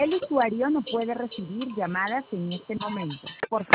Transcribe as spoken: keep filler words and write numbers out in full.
El usuario no puede recibir llamadas en este momento. Por